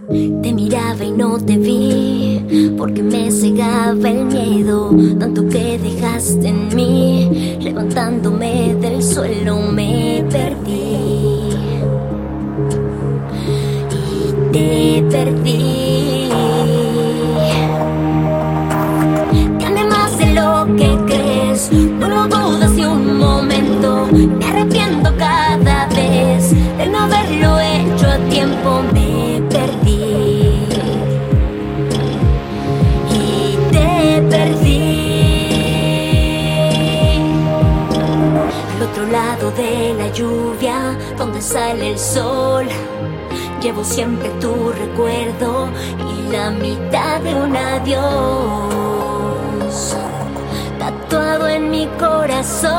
Te miraba y no te vi, porque me cegaba el miedo, tanto que dejaste en mí. Levantándome del suelo me perdí y te perdí. Te amé más de lo que crees, no lo dudas ni un momento. Me arrepiento cada vez de no haberlo hecho a tiempo. Me perdí y te perdí. Al otro lado de la lluvia, donde sale el sol, llevo siempre tu recuerdo y la mitad de un adiós tatuado en mi corazón.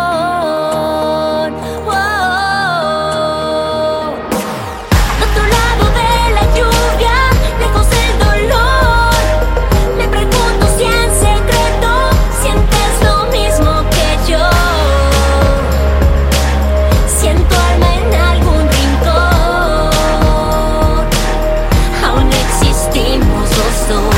Al otro lado de la lluvia, lejos del dolor, me pregunto si en secreto sientes lo mismo que yo. Siento alma en algún rincón, aún existimos los dos.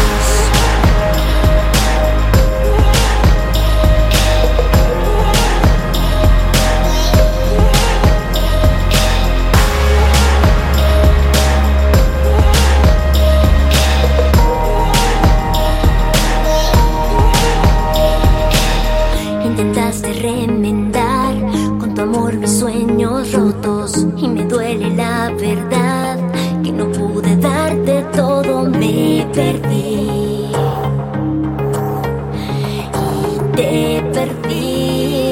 Intentaste remendar con tu amor mis sueños rotos, y me duele la verdad que no pude darte todo. Me perdí y te perdí.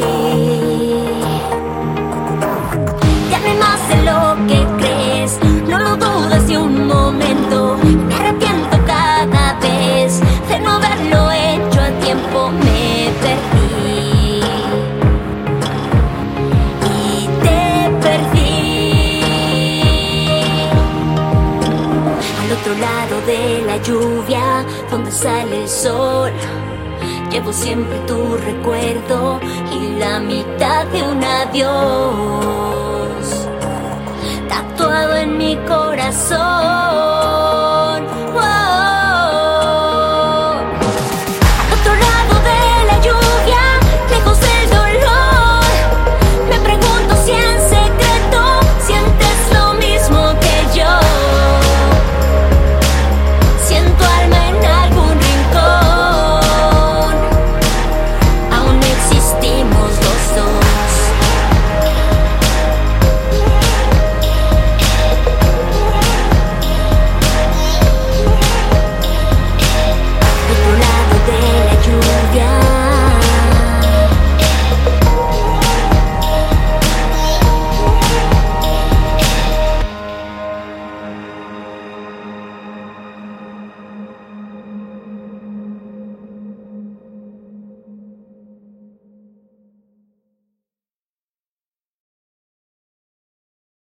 Te amé más de lo que crees, no lo dudas ni un momento. Me arrepiento cada vez de no haberlo hecho a tiempo. Me perdí. Al otro lado de la lluvia, donde sale el sol, llevo siempre tu recuerdo y la mitad de un adiós tatuado en mi corazón.